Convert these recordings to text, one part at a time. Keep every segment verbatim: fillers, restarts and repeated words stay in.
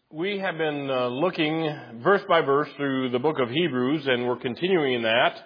We have been uh, looking verse by verse through the book of Hebrews, and we're continuing in that.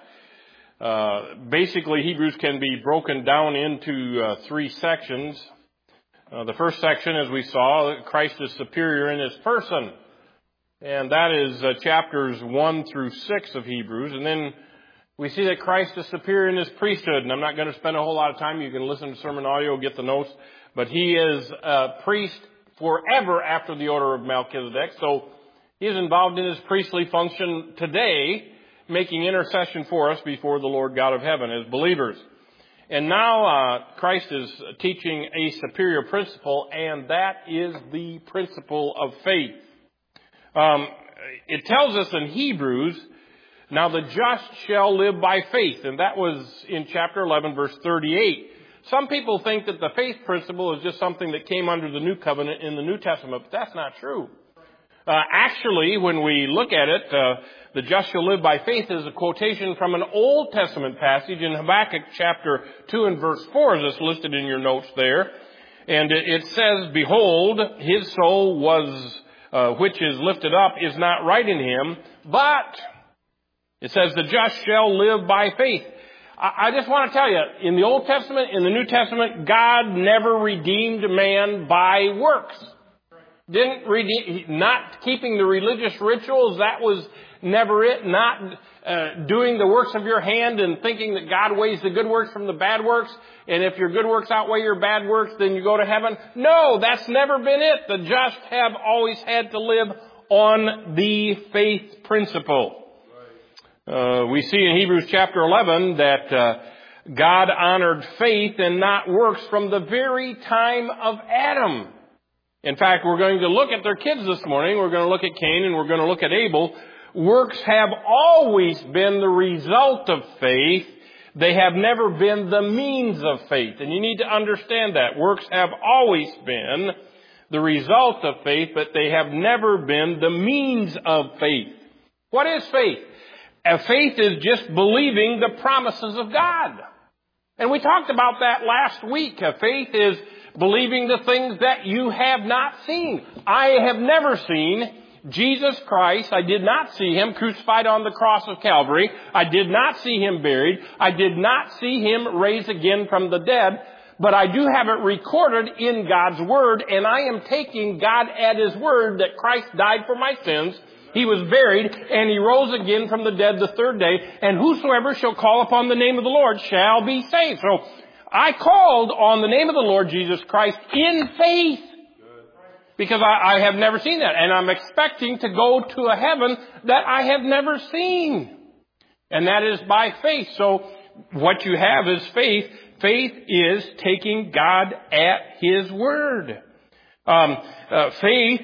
Uh, basically, Hebrews can be broken down into uh, three sections. Uh, the first section, as we saw, Christ is superior in his person. And that is uh, chapters one through six of Hebrews. And then we see that Christ is superior in his priesthood. And I'm not going to spend a whole lot of time. You can listen to sermon audio, get the notes. But he is a priest forever after the order of Melchizedek. So he is involved in his priestly function today, making intercession for us before the Lord God of heaven as believers. And now uh, Christ is teaching a superior principle, and that is the principle of faith. Um, it tells us in Hebrews, now the just shall live by faith. And that was in chapter eleven, verse thirty-eight. Some people think that the faith principle is just something that came under the New Covenant in the New Testament, but that's not true. Uh, actually, when we look at it, uh, the just shall live by faith is a quotation from an Old Testament passage in Habakkuk chapter two and verse four, as it's listed in your notes there. And it, it says, "Behold, his soul was, uh, which is lifted up, is not right in him, but," it says, "the just shall live by faith." I just want to tell you, in the Old Testament, in the New Testament, God never redeemed man by works. Didn't redeem, not keeping the religious rituals, that was never it. Not uh, doing the works of your hand and thinking that God weighs the good works from the bad works. And if your good works outweigh your bad works, then you go to heaven. No, that's never been it. The just have always had to live on the faith principle. Uh, we see in Hebrews chapter eleven that uh, God honored faith and not works from the very time of Adam. In fact, we're going to look at their kids this morning. We're going to look at Cain and we're going to look at Abel. Works have always been the result of faith. They have never been the means of faith. And you need to understand that. Works have always been the result of faith, but they have never been the means of faith. What is faith? A faith is just believing the promises of God. And we talked about that last week. A faith is believing the things that you have not seen. I have never seen Jesus Christ. I did not see him crucified on the cross of Calvary. I did not see him buried. I did not see him raised again from the dead. But I do have it recorded in God's Word, and I am taking God at his word that Christ died for my sins. He was buried, and he rose again from the dead the third day. And whosoever shall call upon the name of the Lord shall be saved. So I called on the name of the Lord Jesus Christ in faith. Because I, I have never seen that. And I'm expecting to go to a heaven that I have never seen. And that is by faith. So what you have is faith. Faith is taking God at his word. Um, uh, faith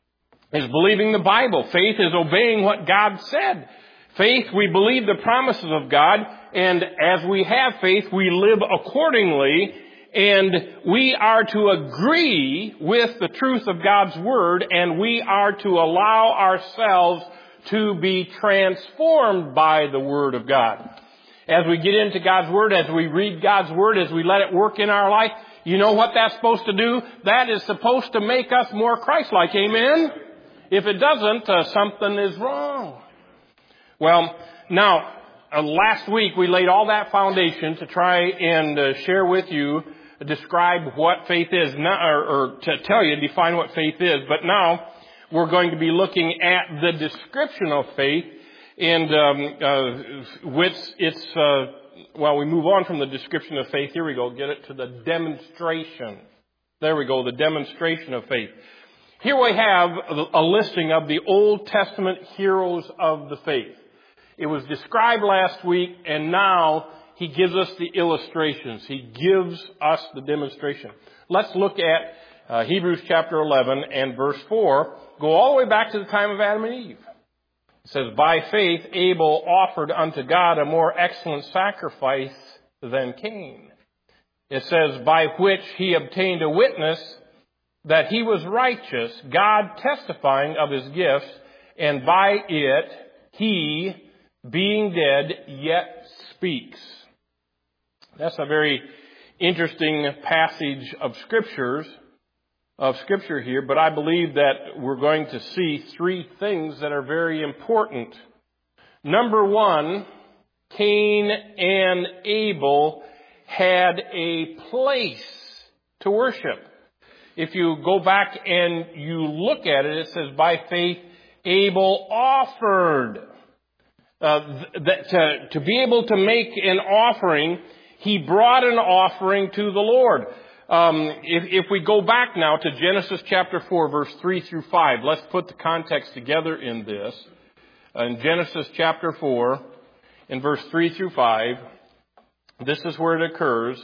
is believing the Bible. Faith is obeying what God said. Faith, we believe the promises of God, and as we have faith, we live accordingly, and we are to agree with the truth of God's Word, and we are to allow ourselves to be transformed by the Word of God. As we get into God's Word, as we read God's Word, as we let it work in our life, you know what that's supposed to do? That is supposed to make us more Christ-like. Amen? If it doesn't, uh, something is wrong. Well, now, uh, last week we laid all that foundation to try and uh, share with you, uh, describe what faith is, now, or, or to tell you, define what faith is. But now we're going to be looking at the description of faith, and um, uh, which it's, uh, well, we move on from the description of faith. Here we go, get it to the demonstration. There we go, the demonstration of faith. Here we have a listing of the Old Testament heroes of the faith. It was described last week, and now he gives us the illustrations. He gives us the demonstration. Let's look at uh, Hebrews chapter eleven and verse four. Go all the way back to the time of Adam and Eve. It says, "By faith Abel offered unto God a more excellent sacrifice than Cain." It says, "By which he obtained a witness that he was righteous, God testifying of his gifts, and by it he, being dead, yet speaks." That's a very interesting passage of Scriptures. of Scripture here, but I believe that we're going to see three things that are very important. Number one, Cain and Abel had a place to worship. If you go back and you look at it, it says, by faith, Abel offered. Uh, that to, to be able to make an offering, he brought an offering to the Lord. Um, if, if we go back now to Genesis chapter four, verse three through five, let's put the context together in this. In Genesis chapter four, in verse three through five, this is where it occurs.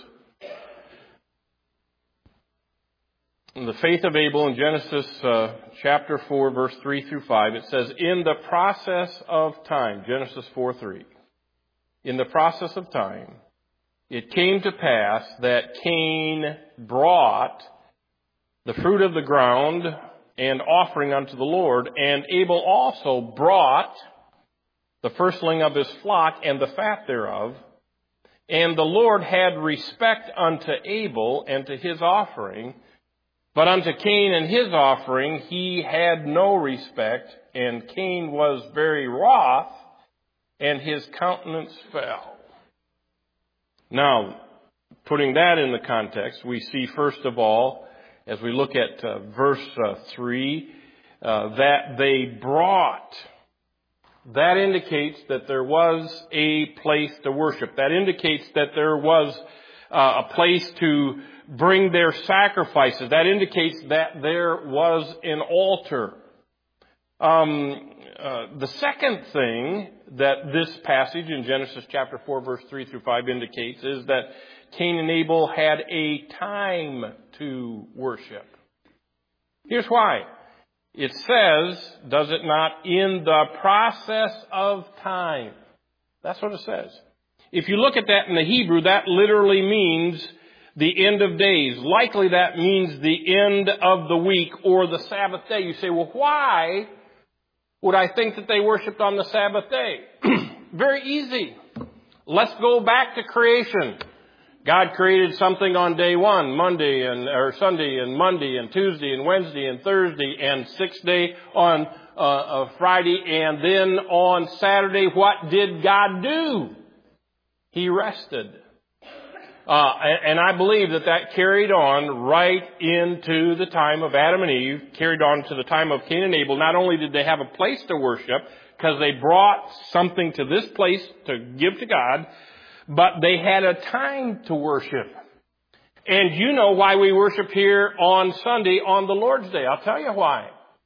In the faith of Abel in Genesis uh, chapter four, verse three through five, it says, in the process of time, Genesis four three, in the process of time, it came to pass that Cain brought the fruit of the ground and offering unto the Lord, and Abel also brought the firstling of his flock and the fat thereof. And the Lord had respect unto Abel and to his offering, but unto Cain and his offering he had no respect, and Cain was very wroth, and his countenance fell. Now, putting that in the context, we see first of all, as we look at uh, verse uh, three, uh, that they brought. That indicates that there was a place to worship. That indicates that there was uh, a place to bring their sacrifices. That indicates that there was an altar. Um, uh, the second thing that this passage in Genesis chapter four, verse three through five indicates is that Cain and Abel had a time to worship. Here's why. It says, does it not, in the process of time. That's what it says. If you look at that in the Hebrew, that literally means the end of days. Likely that means the end of the week or the Sabbath day. You say, well, why would I think that they worshiped on the Sabbath day? Very easy. Let's go back to creation. God created something on day one, Monday and or Sunday and Monday and Tuesday and Wednesday and Thursday and sixth day on uh, uh, Friday, and then on Saturday, what did God do? He rested. Uh, and I believe that that carried on right into the time of Adam and Eve, carried on to the time of Cain and Abel. Not only did they have a place to worship, because they brought something to this place to give to God, but they had a time to worship. And you know why we worship here on Sunday on the Lord's Day. I'll tell you why.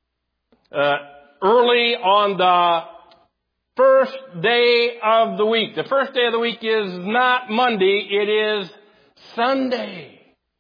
Uh, early on the first day of the week. The first day of the week is not Monday, it is Sunday.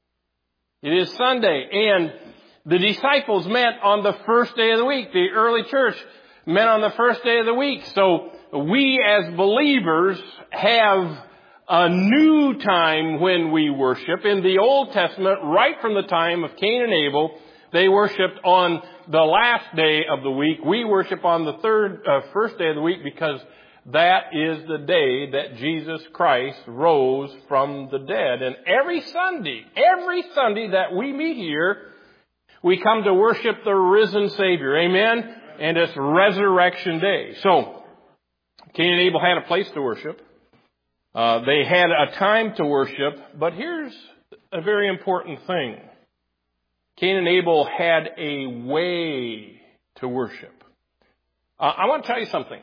It is Sunday. And the disciples met on the first day of the week. The early church met on the first day of the week. So we as believers have a new time when we worship. In the Old Testament, right from the time of Cain and Abel, they worshiped on the last day of the week. We worship on the third, uh, first day of the week, because that is the day that Jesus Christ rose from the dead. And every Sunday, every Sunday that we meet here, we come to worship the risen Savior. Amen? And it's Resurrection Day. So, Cain and Abel had a place to worship. Uh, they had a time to worship. But here's a very important thing. Cain and Abel had a way to worship. Uh, I want to tell you something.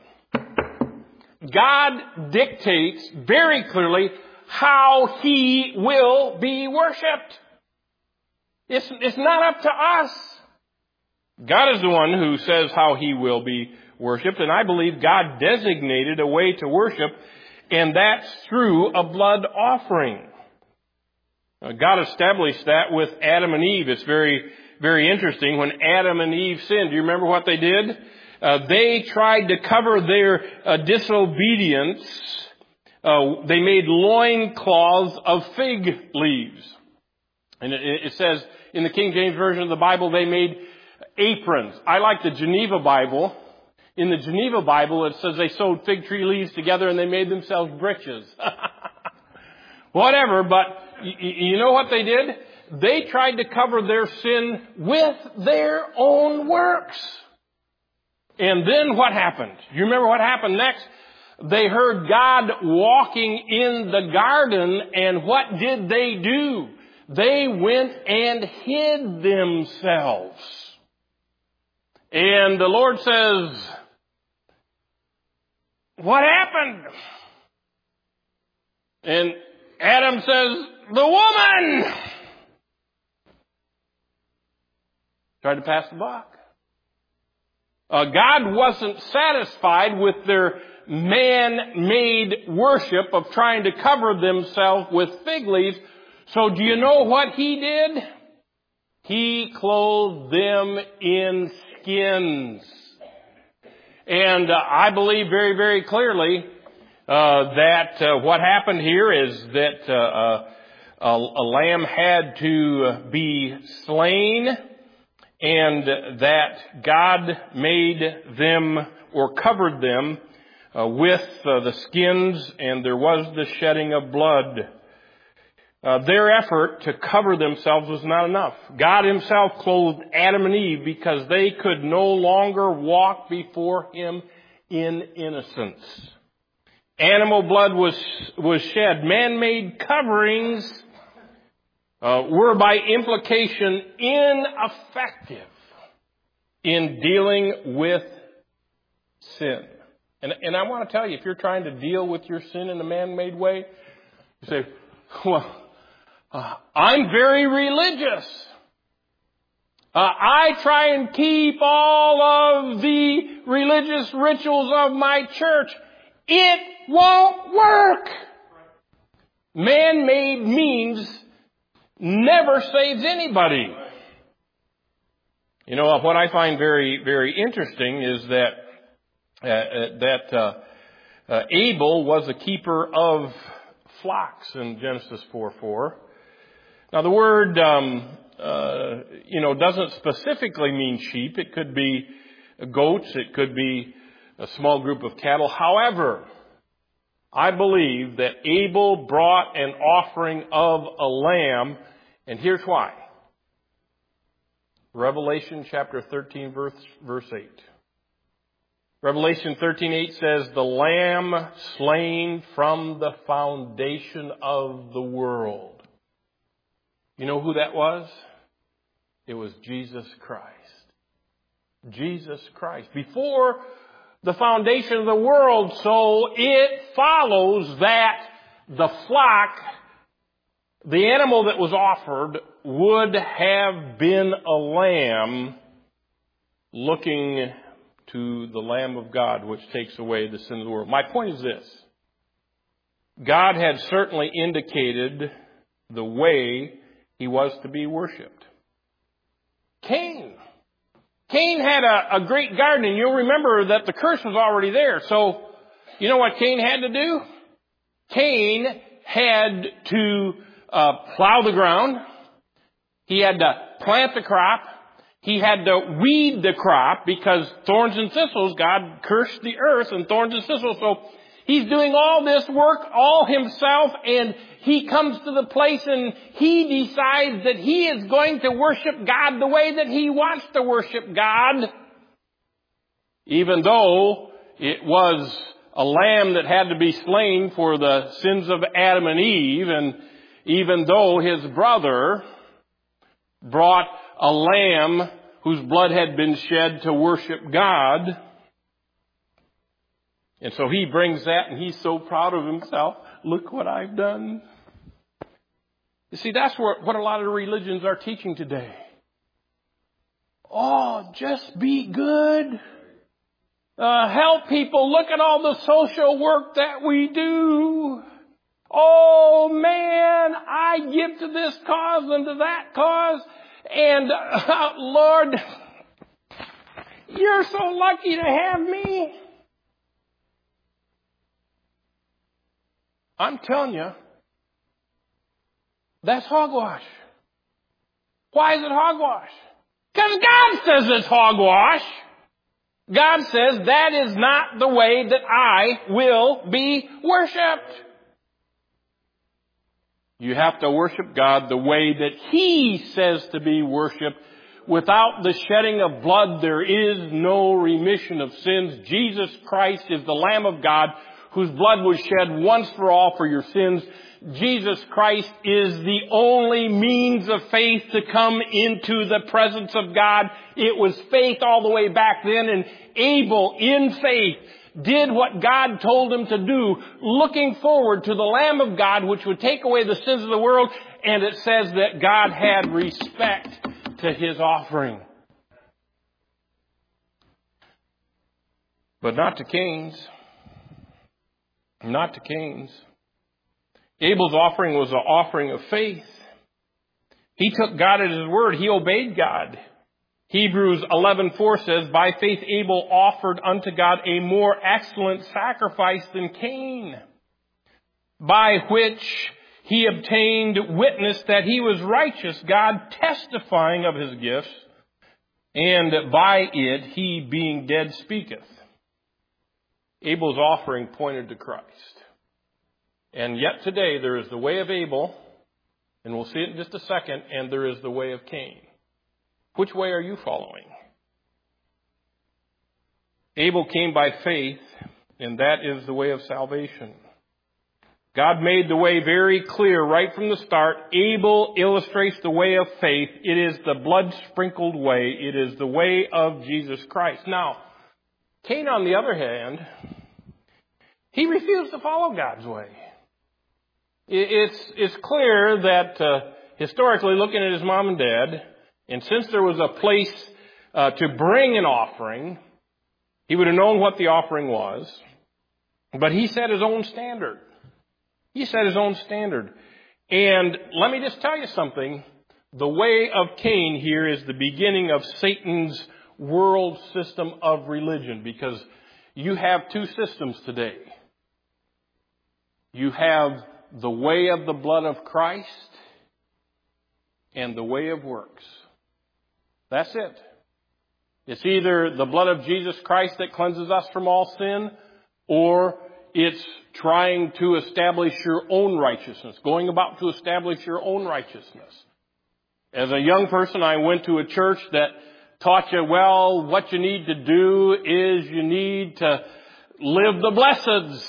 God dictates very clearly how He will be worshipped. It's, it's not up to us. God is the one who says how He will be worshipped, and I believe God designated a way to worship, and that's through a blood offering. God established that with Adam and Eve. It's very, very interesting. When Adam and Eve sinned, do you remember what they did? Uh, they tried to cover their uh, disobedience. Uh, they made loincloths of fig leaves. And it, it says in the King James Version of the Bible, they made aprons. I like the Geneva Bible. In the Geneva Bible, it says they sewed fig tree leaves together and they made themselves breeches. Whatever, but you know what they did? they tried to cover their sin with their own works. And then what happened? You remember what happened next? They heard God walking in the garden, and what did they do? They went and hid themselves. And the Lord says, what happened? And Adam says, the woman! Tried to pass the buck. Uh, God wasn't satisfied with their man-made worship of trying to cover themselves with fig leaves. So do you know what He did? He clothed them in skins. And uh, I believe very, very clearly uh, that uh, what happened here is that uh, uh, a, a lamb had to be slain, and that God made them or covered them uh, with uh, the skins, and there was the shedding of blood. Uh, their effort to cover themselves was not enough. God Himself clothed Adam and Eve because they could no longer walk before Him in innocence. Animal blood was was shed. Man-made coverings uh, were by implication ineffective in dealing with sin. And, and I want to tell you, if you're trying to deal with your sin in a man-made way, you say, well, Uh, I'm very religious. Uh, I try and keep all of the religious rituals of my church. It won't work. Man-made means never saves anybody. You know, what I find very, very interesting is that uh, that uh, uh, Abel was a keeper of flocks in Genesis four four. Now, the word, um, uh, you know, doesn't specifically mean sheep. It could be goats. It could be a small group of cattle. However, I believe that Abel brought an offering of a lamb, and here's why. Revelation chapter thirteen, verse, verse eight. Revelation thirteen eight says, the lamb slain from the foundation of the world. You know who that was? It was Jesus Christ. Jesus Christ. Before the foundation of the world, so it follows that the flock, the animal that was offered, would have been a lamb looking to the Lamb of God, which takes away the sin of the world. My point is this. God had certainly indicated the way He was to be worshipped. Cain. Cain had a, a great garden, and you'll remember that the curse was already there. So, you know what Cain had to do? Cain had to uh, plow the ground. He had to plant the crop. He had to weed the crop because thorns and thistles, God cursed the earth and thorns and thistles. So he's doing all this work all himself, and he comes to the place and he decides that he is going to worship God the way that he wants to worship God. Even though it was a lamb that had to be slain for the sins of Adam and Eve, and even though his brother brought a lamb whose blood had been shed to worship God. And so he brings that, and he's so proud of himself. Look what I've done. You see, that's what, what a lot of religions are teaching today. Oh, just be good. Uh, help people. Look at all the social work that we do. Oh, man, I give to this cause and to that cause. And, uh, Lord, you're so lucky to have me. I'm telling you, that's hogwash. Why is it hogwash? Because God says it's hogwash. God says that is not the way that I will be worshipped. You have to worship God the way that He says to be worshiped. Without the shedding of blood, there is no remission of sins. Jesus Christ is the Lamb of God whose blood was shed once for all for your sins. Jesus Christ is the only means of faith to come into the presence of God. It was faith all the way back then, and Abel, in faith, did what God told him to do, looking forward to the Lamb of God, which would take away the sins of the world. And it says that God had respect to his offering. But not to Cain's. Not to Cain's. Abel's offering was an offering of faith. He took God at his word. He obeyed God. Hebrews eleven four says, by faith Abel offered unto God a more excellent sacrifice than Cain, by which he obtained witness that he was righteous, God testifying of his gifts, and by it he being dead speaketh. Abel's offering pointed to Christ. And yet today there is the way of Abel, and we'll see it in just a second, and there is the way of Cain. Which way are you following? Abel came by faith, and that is the way of salvation. God made the way very clear right from the start. Abel illustrates the way of faith. It is the blood-sprinkled way. It is the way of Jesus Christ. Now, Cain, on the other hand, he refused to follow God's way. It's, it's clear that uh, historically, looking at his mom and dad, and since there was a place uh, to bring an offering, he would have known what the offering was. But he set his own standard. He set his own standard. And let me just tell you something. The way of Cain here is the beginning of Satan's world system of religion, because you have two systems today. You have the way of the blood of Christ and the way of works. That's it. It's either the blood of Jesus Christ that cleanses us from all sin, or it's trying to establish your own righteousness, going about to establish your own righteousness. As a young person, I went to a church that taught you, well, what you need to do is you need to live the blesseds.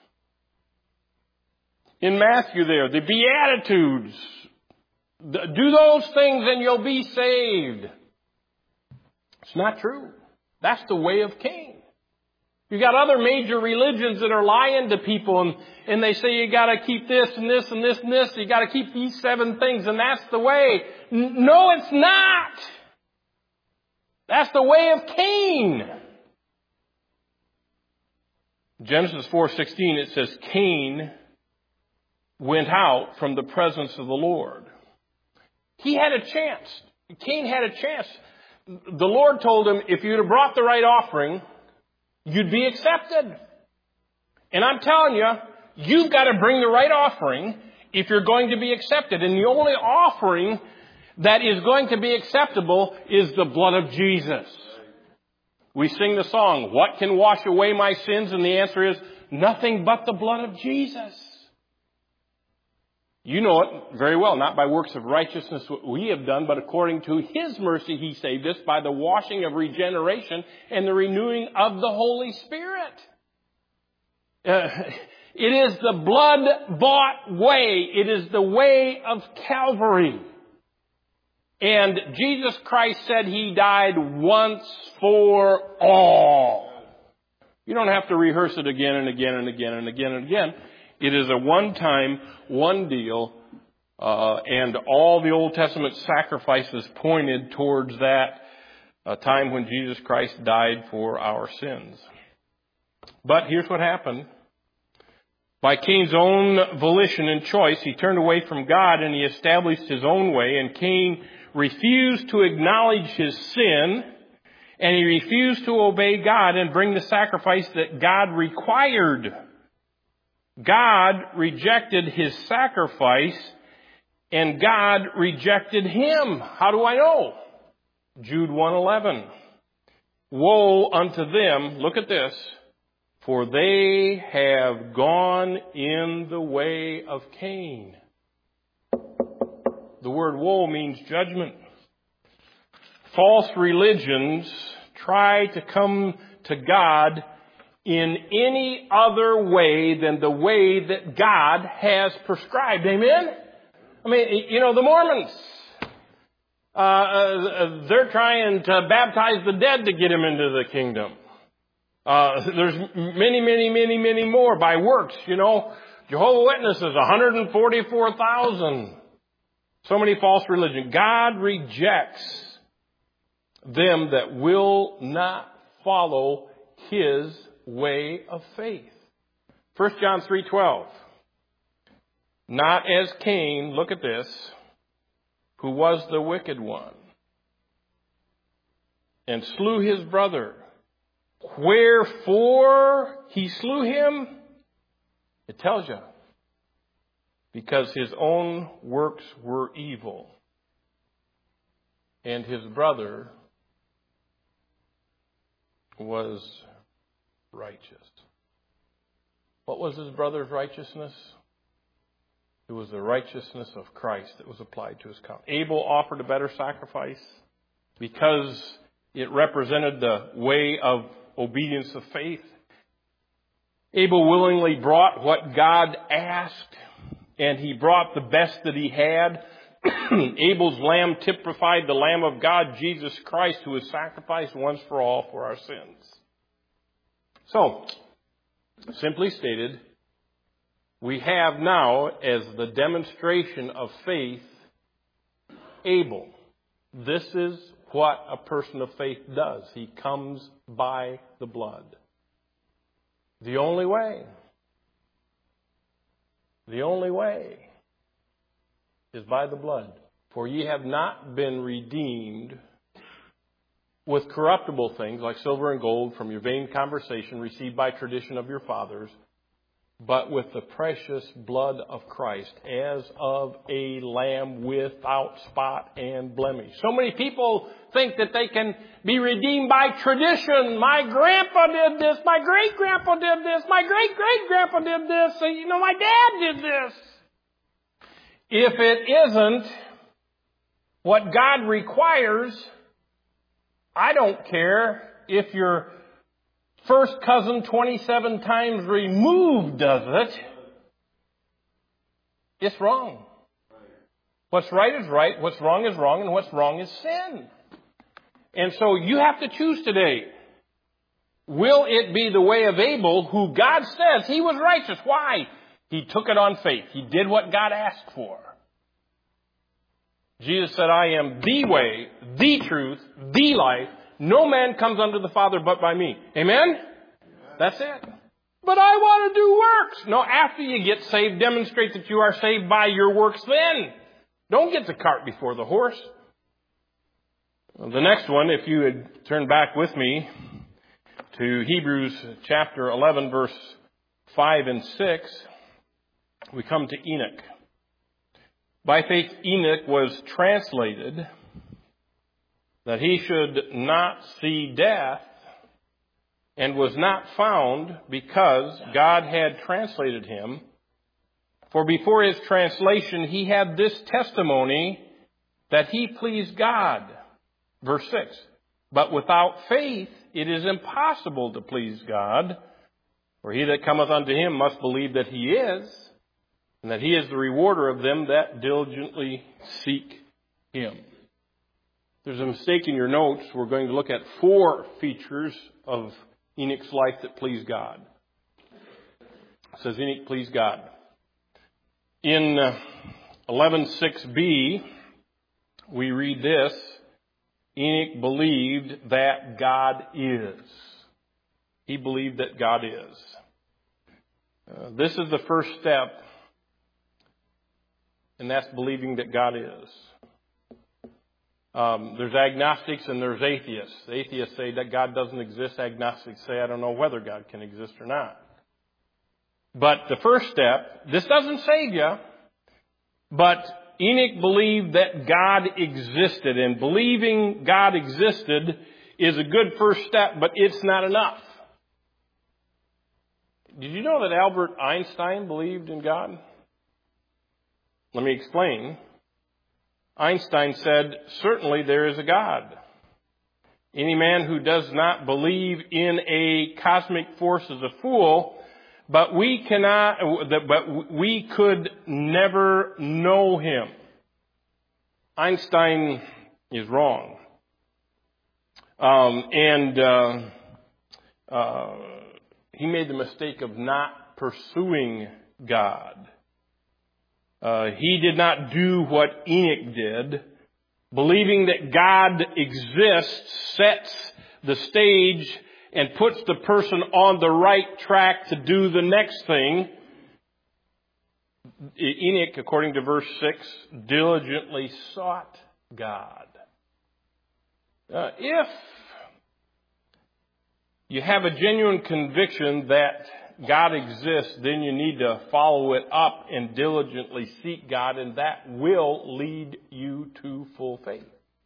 In Matthew there, the Beatitudes. Do those things and you'll be saved. It's not true. That's the way of Cain. You got other major religions that are lying to people, and, and they say you got to keep this and this and this and this. You got to keep these seven things, and that's the way. N- no, it's not. That's the way of Cain. Genesis four sixteen, it says, Cain went out from the presence of the Lord. He had a chance. Cain had a chance. The Lord told him, if you'd have brought the right offering, you'd be accepted. And I'm telling you, you've got to bring the right offering if you're going to be accepted. And the only offering that is going to be acceptable is the blood of Jesus. We sing the song, what can wash away my sins? And the answer is, nothing but the blood of Jesus. You know it very well, not by works of righteousness what we have done, but according to His mercy He saved us by the washing of regeneration and the renewing of the Holy Spirit. Uh, it is the blood-bought way. It is the way of Calvary. And Jesus Christ said He died once for all. You don't have to rehearse it again and again and again and again and again. It is a one-time, one deal, uh, and all the Old Testament sacrifices pointed towards that uh, time when Jesus Christ died for our sins. But here's what happened. By Cain's own volition and choice, he turned away from God and he established his own way, and Cain refused to acknowledge his sin, and he refused to obey God and bring the sacrifice that God required. God rejected his sacrifice, and God rejected him. How do I know? Jude one eleven. Woe unto them, look at this, for they have gone in the way of Cain. The word woe means judgment. False religions try to come to God in any other way than the way that God has prescribed. Amen? I mean, you know, the Mormons, uh, uh, they're trying to baptize the dead to get him into the kingdom. Uh, there's many, many, many, many more by works, you know. Jehovah's Witnesses, one hundred forty-four thousand. So many false religions. God rejects them that will not follow His way of faith. First John three twelve. Not as Cain, look at this, who was the wicked one, and slew his brother. Wherefore he slew him? It tells you. Because his own works were evil, and his brother was righteous. What was his brother's righteousness? It was the righteousness of Christ that was applied to his account. Abel offered a better sacrifice because it represented the way of obedience of faith. Abel willingly brought what God asked, and he brought the best that he had. Abel's lamb typified the Lamb of God, Jesus Christ, who was sacrificed once for all for our sins. So, simply stated, we have now, as the demonstration of faith, Abel. This is what a person of faith does. He comes by the blood. The only way, the only way is by the blood. For ye have not been redeemed with corruptible things like silver and gold from your vain conversation received by tradition of your fathers, but with the precious blood of Christ, as of a lamb without spot and blemish. So many people think that they can be redeemed by tradition. My grandpa did this. My great-grandpa did this. My great-great-grandpa did this. So, you know, my dad did this. If it isn't what God requires, I don't care if your first cousin twenty-seven times removed does it. It's wrong. What's right is right, what's wrong is wrong, and what's wrong is sin. And so you have to choose today. Will it be the way of Abel, who God says he was righteous? Why? He took it on faith. He did what God asked for. Jesus said, I am the way, the truth, the life. No man comes unto the Father but by me. Amen? That's it. But I want to do works. No, after you get saved, demonstrate that you are saved by your works then. Don't get the cart before the horse. The next one, if you would turn back with me to Hebrews chapter eleven, verse five and six, we come to Enoch. By faith, Enoch was translated that he should not see death, and was not found because God had translated him. For before his translation, he had this testimony that he pleased God. Verse six, but without faith it is impossible to please God. For he that cometh unto him must believe that he is, and that he is the rewarder of them that diligently seek him. There's a mistake in your notes. We're going to look at four features of Enoch's life that pleased God. It says Enoch pleased God. In eleven six b, we read this. Enoch believed that God is. He believed that God is. Uh, this is the first step, and that's believing that God is. Um, there's agnostics and there's atheists. Atheists say that God doesn't exist. Agnostics say, I don't know whether God can exist or not. But the first step, this doesn't save you, but Enoch believed that God existed, and believing God existed is a good first step, but it's not enough. Did you know that Albert Einstein believed in God? Let me explain. Einstein said, certainly there is a God. Any man who does not believe in a cosmic force is a fool, but we cannot, but we could never know him. Einstein is wrong. Um, and uh, uh, he made the mistake of not pursuing God. Uh, he did not do what Enoch did. Believing that God exists sets the stage and puts the person on the right track to do the next thing. Enoch, according to verse six, diligently sought God. Uh, if you have a genuine conviction that God exists, then you need to follow it up and diligently seek God, and that will lead you to full faith.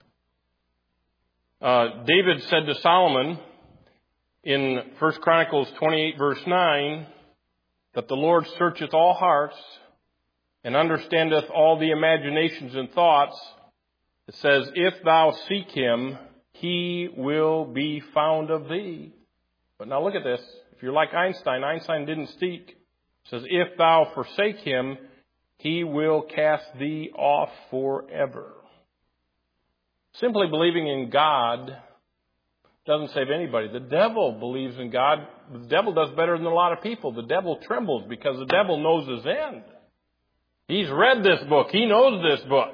Uh, David said to Solomon in First Chronicles twenty-eight, verse nine, that the Lord searcheth all hearts and understandeth all the imaginations and thoughts. It says, if thou seek him, he will be found of thee. But now look at this. If you're like Einstein, Einstein didn't seek. It says, if thou forsake him, he will cast thee off forever. Simply believing in God doesn't save anybody. The devil believes in God. The devil does better than a lot of people. The devil trembles because the devil knows his end. He's read this book. He knows this book.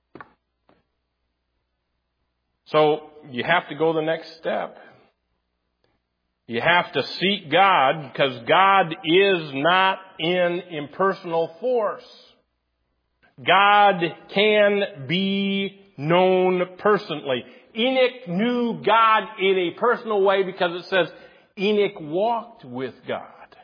So you have to go the next step. You have to seek God because God is not an impersonal force. God can be known personally. Enoch knew God in a personal way because it says Enoch walked with God.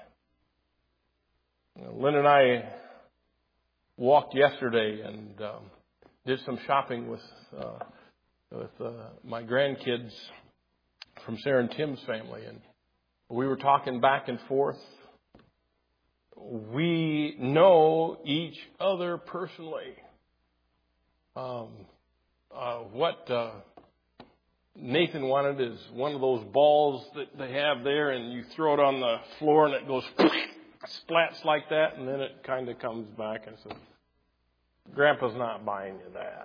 Lynn and I walked yesterday and um, did some shopping with uh, with uh, my grandkids from Sarah and Tim's family, and we were talking back and forth. We know each other personally. Um, uh, what uh, Nathan wanted is one of those balls that they have there, and you throw it on the floor, and it goes splats like that, and then it kind of comes back and says, Grandpa's not buying you that.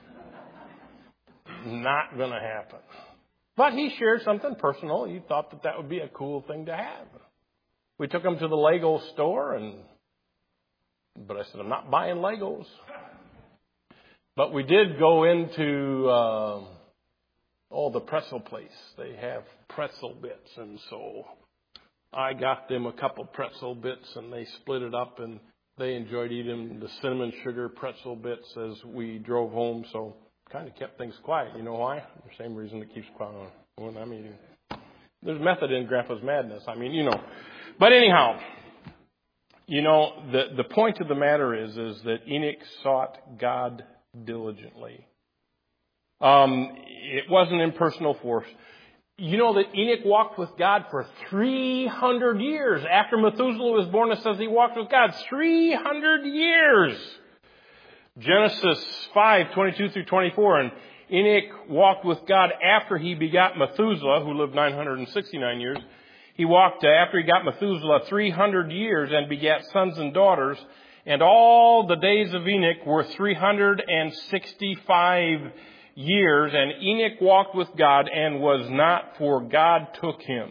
Not going to happen. But he shared something personal. He thought that that would be a cool thing to have. We took him to the Lego store, and but I said, I'm not buying Legos. But we did go into uh, oh the pretzel place. They have pretzel bits, and so I got them a couple pretzel bits, and they split it up, and they enjoyed eating the cinnamon sugar pretzel bits as we drove home. So kind of kept things quiet. You know why? The same reason it keeps quiet on when I'm eating. There's method in Grandpa's madness. I mean, you know. But anyhow, you know, the, the point of the matter is, is that Enoch sought God diligently. Um, it wasn't impersonal force. You know that Enoch walked with God for three hundred years. After Methuselah was born, it says he walked with God three hundred years. Genesis five, twenty-two through twenty-four. And Enoch walked with God after he begot Methuselah, who lived nine hundred sixty-nine years. He walked after he got Methuselah three hundred years and begat sons and daughters. And all the days of Enoch were three hundred sixty-five years. And Enoch walked with God and was not, for God took him.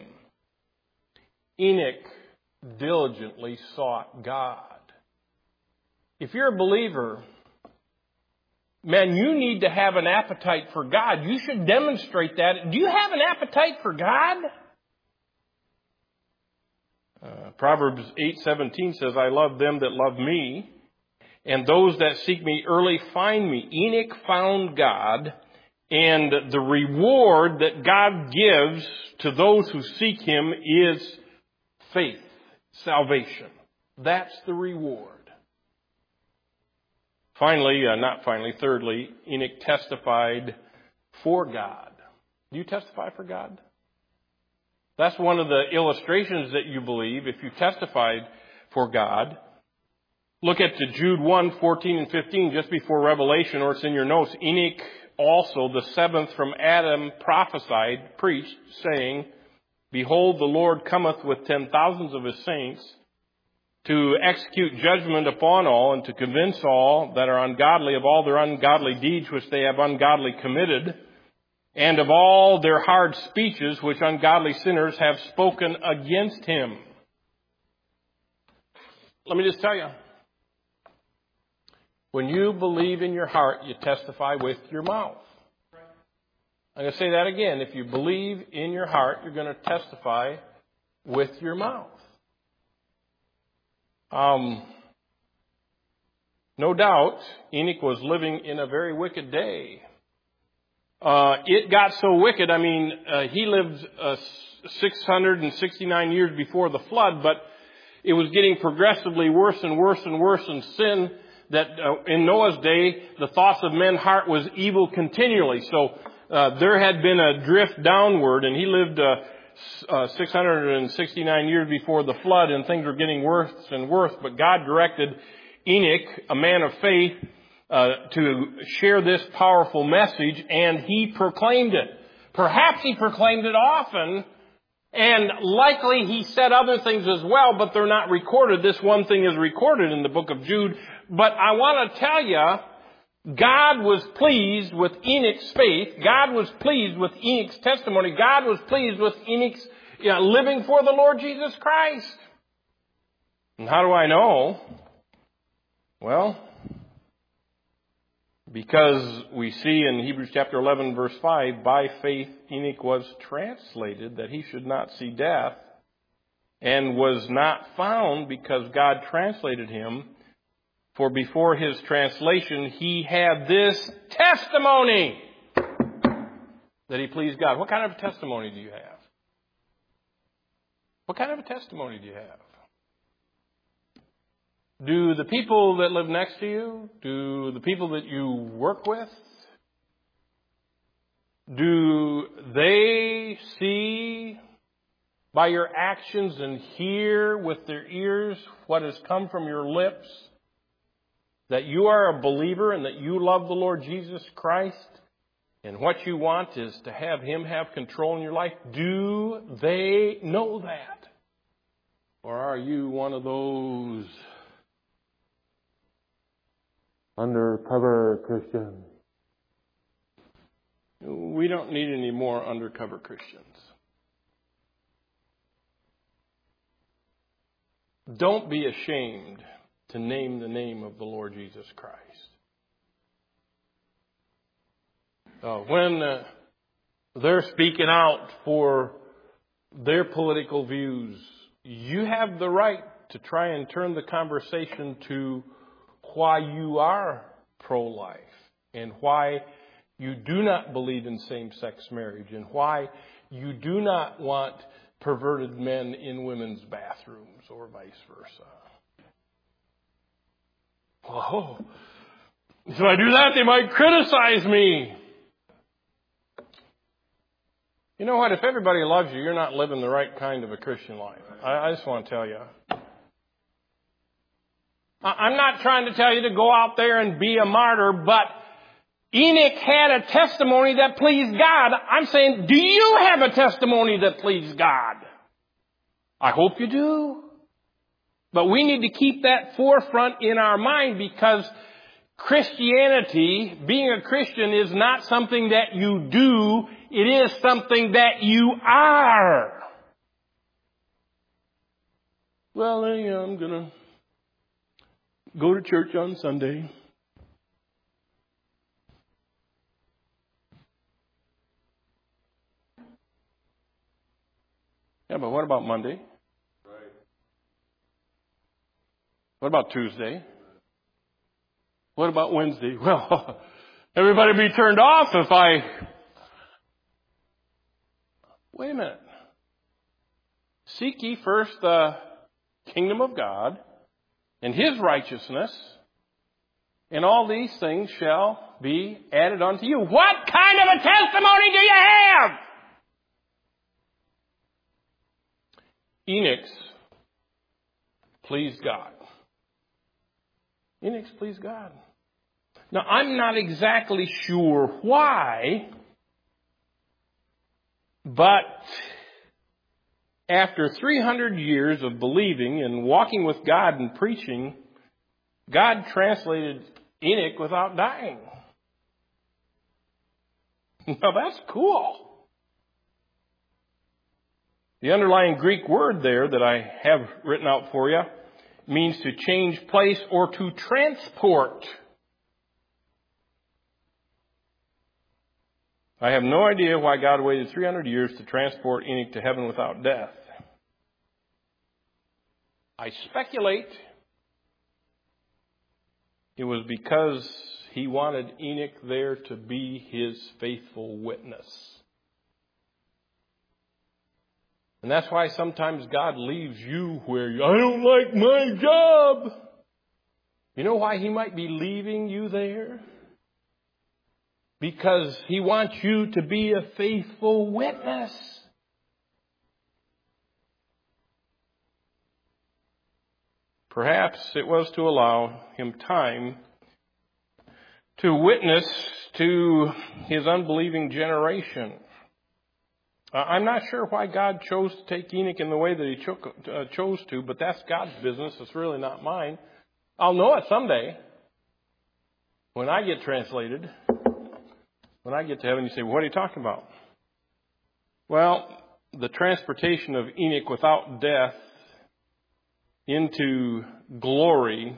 Enoch diligently sought God. If you're a believer, man, you need to have an appetite for God. You should demonstrate that. Do you have an appetite for God? Uh, Proverbs eight seventeen says, I love them that love me, and those that seek me early find me. Enoch found God, and the reward that God gives to those who seek him is faith, salvation. That's the reward. Finally, uh, not finally, thirdly, Enoch testified for God. Do you testify for God? That's one of the illustrations that you believe if you testified for God. Look at the Jude one, fourteen and fifteen, just before Revelation, or it's in your notes. Enoch also, the seventh from Adam, prophesied, preached, saying, Behold, the Lord cometh with ten thousands of his saints, to execute judgment upon all, and to convince all that are ungodly of all their ungodly deeds which they have ungodly committed, and of all their hard speeches which ungodly sinners have spoken against him. Let me just tell you, when you believe in your heart, you testify with your mouth. I'm going to say that again. If you believe in your heart, you're going to testify with your mouth. Um, no doubt, Enoch was living in a very wicked day. Uh, it got so wicked, I mean, uh, he lived uh, six hundred sixty-nine years before the flood, but it was getting progressively worse and worse and worse in sin, that uh, in Noah's day, the thoughts of men's heart was evil continually. So uh, there had been a drift downward, and he lived uh, uh, six hundred sixty-nine years before the flood, and things were getting worse and worse. But God directed Enoch, a man of faith, uh, to share this powerful message, and he proclaimed it. Perhaps he proclaimed it often, and likely he said other things as well, but they're not recorded. This one thing is recorded in the book of Jude. But I want to tell you, God was pleased with Enoch's faith. God was pleased with Enoch's testimony. God was pleased with Enoch's you know, living for the Lord Jesus Christ. And how do I know? Well, because we see in Hebrews chapter eleven, verse five, by faith Enoch was translated that he should not see death, and was not found because God translated him. For before his translation, he had this testimony that he pleased God. What kind of a testimony do you have? What kind of a testimony do you have? Do the people that live next to you, do the people that you work with, do they see by your actions and hear with their ears what has come from your lips, that you are a believer and that you love the Lord Jesus Christ, and what you want is to have Him have control in your life? Do they know that? Or are you one of those undercover Christians? We don't need any more undercover Christians. Don't be ashamed to name the name of the Lord Jesus Christ. Uh, when uh, they're speaking out for their political views, you have the right to try and turn the conversation to why you are pro-life and why you do not believe in same-sex marriage and why you do not want perverted men in women's bathrooms or vice versa. Oh, if I do that, they might criticize me. You know what? If everybody loves you, you're not living the right kind of a Christian life. I, I just want to tell you. I'm not trying to tell you to go out there and be a martyr, but Enoch had a testimony that pleased God. I'm saying, do you have a testimony that pleased God? I hope you do. But we need to keep that forefront in our mind, because Christianity, being a Christian, is not something that you do. It is something that you are. Well, I'm going to go to church on Sunday. Yeah, but what about Monday? Right. What about Tuesday? What about Wednesday? Well, everybody be turned off if I... Wait a minute. Seek ye first the kingdom of God and His righteousness, and all these things shall be added unto you. What kind of a testimony do you have? Enoch's pleased God. Enoch's pleased God. Now, I'm not exactly sure why, but after three hundred years of believing and walking with God and preaching, God translated Enoch without dying. Now, that's cool. The underlying Greek word there that I have written out for you means to change place or to transport. I have no idea why God waited three hundred years to transport Enoch to heaven without death. I speculate it was because he wanted Enoch there to be his faithful witness. And that's why sometimes God leaves you where you, I don't like my job. You know why he might be leaving you there? Because he wants you to be a faithful witness. Perhaps it was to allow him time to witness to his unbelieving generation. Uh, I'm not sure why God chose to take Enoch in the way that he cho- uh, chose to, but that's God's business. It's really not mine. I'll know it someday. When I get translated, when I get to heaven, you say, well, what are you talking about? Well, the transportation of Enoch without death into glory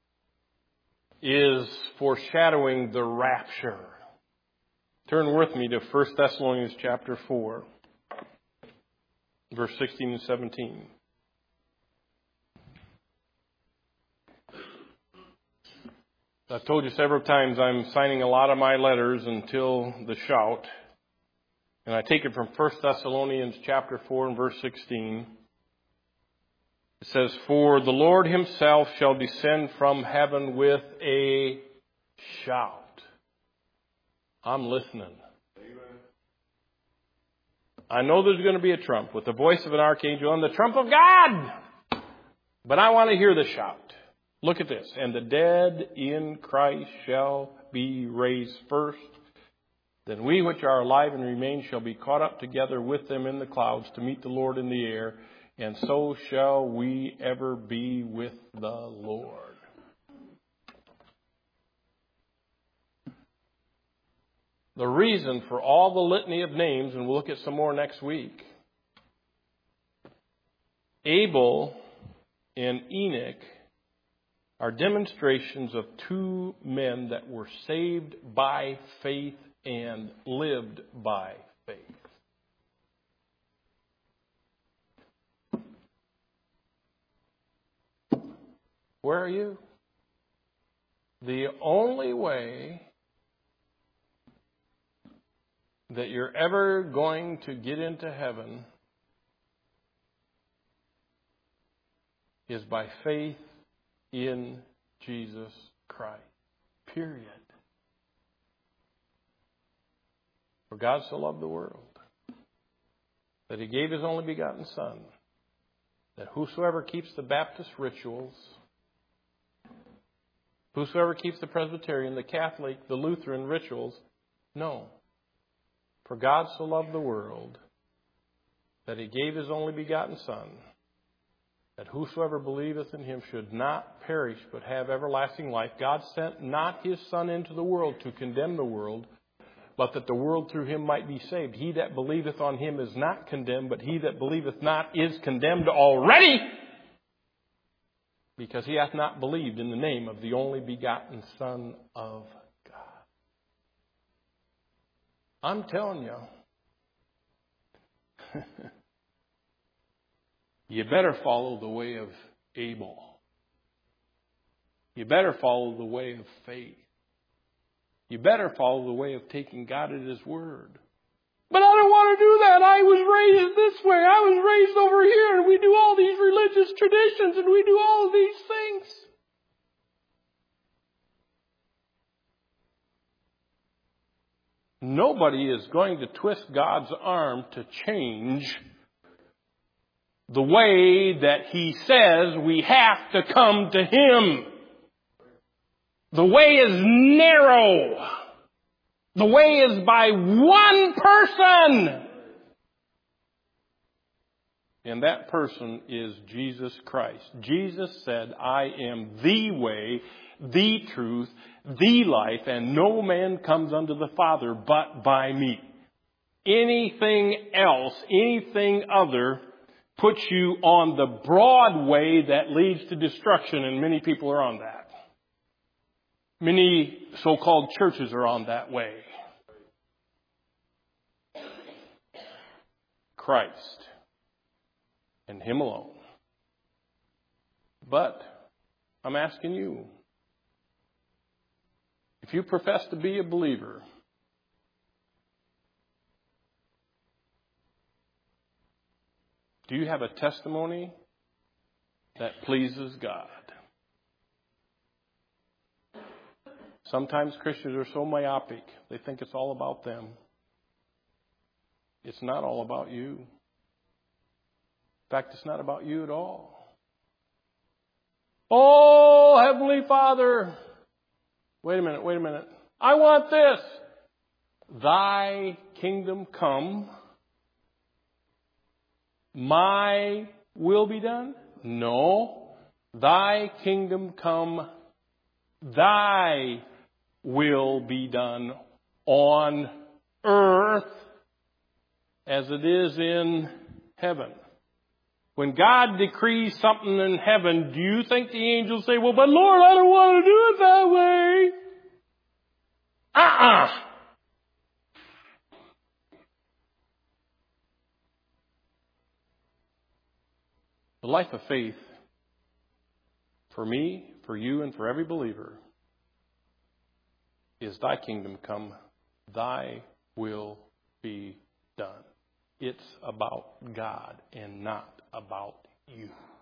is foreshadowing the rapture. Turn with me to First Thessalonians chapter four, verse sixteen and seventeen. I've told you several times I'm signing a lot of my letters until the shout. And I take it from First Thessalonians chapter four and verse sixteen. It says, for the Lord himself shall descend from heaven with a shout. I'm listening. Amen. I know there's going to be a trump with the voice of an archangel and the trump of God. But I want to hear the shout. Look at this. And the dead in Christ shall be raised first. Then we which are alive and remain shall be caught up together with them in the clouds to meet the Lord in the air. And so shall we ever be with the Lord. The reason for all the litany of names, and we'll look at some more next week, Abel and Enoch are demonstrations of two men that were saved by faith and lived by faith. Where are you? The only way that you're ever going to get into heaven is by faith in Jesus Christ. Period. For God so loved the world that he gave his only begotten Son, that whosoever keeps the Baptist rituals, whosoever keeps the Presbyterian, the Catholic, the Lutheran rituals, no. For God so loved the world that he gave his only begotten Son, that whosoever believeth in him should not perish but have everlasting life. God sent not his Son into the world to condemn the world, but that the world through him might be saved. He that believeth on him is not condemned, but he that believeth not is condemned already, because he hath not believed in the name of the only begotten Son of God. I'm telling you, you better follow the way of Abel. You better follow the way of faith. You better follow the way of taking God at his word. But I don't want to do that. I was raised this way. I was raised over here, and we do all these religious traditions, and we do all of these things. Nobody is going to twist God's arm to change the way that he says we have to come to him. The way is narrow. The way is by one person. And that person is Jesus Christ. Jesus said, I am the way, the truth, the life, and no man comes unto the Father but by me. Anything else, anything other, puts you on the broad way that leads to destruction, and many people are on that. Many so-called churches are on that way. Christ and Him alone. But I'm asking you, if you profess to be a believer, do you have a testimony that pleases God? Sometimes Christians are so myopic, they think it's all about them. It's not all about you. In fact, it's not about you at all. Oh, Heavenly Father. Wait a minute, wait a minute. I want this. Thy kingdom come. My will be done? No. Thy kingdom come. Thy will be done on earth as it is in heaven. When God decrees something in heaven, do you think the angels say, well, but Lord, I don't want to do it that way? Uh-uh. The life of faith, for me, for you, and for every believer, is thy kingdom come, thy will be done. It's about God and not about you.